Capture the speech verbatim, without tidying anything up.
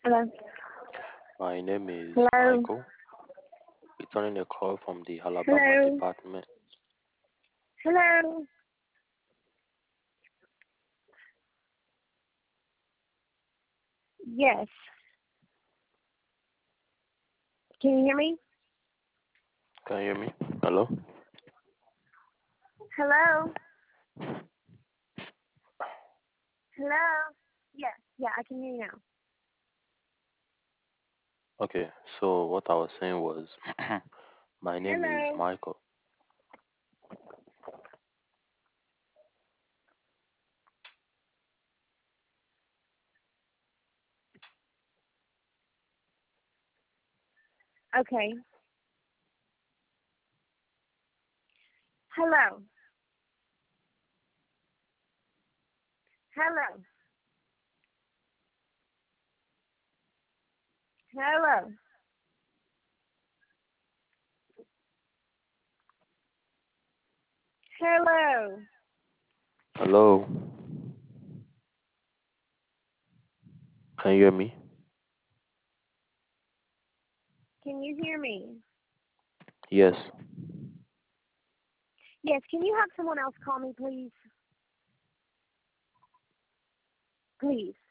Hello. My name is Hello. Michael, returning a call from the Alabama Hello. department. Hello. Yes. Can you hear me? Can you hear me? Hello? Hello. Hello. Yes. Yeah, I can hear you now. Okay, so what I was saying was, my name is Hello. Michael. Okay. Hello. Hello. Hello. Hello. Hello? Can you hear me? Can you hear me? Yes. Yes. Can you have someone else call me, please? Please.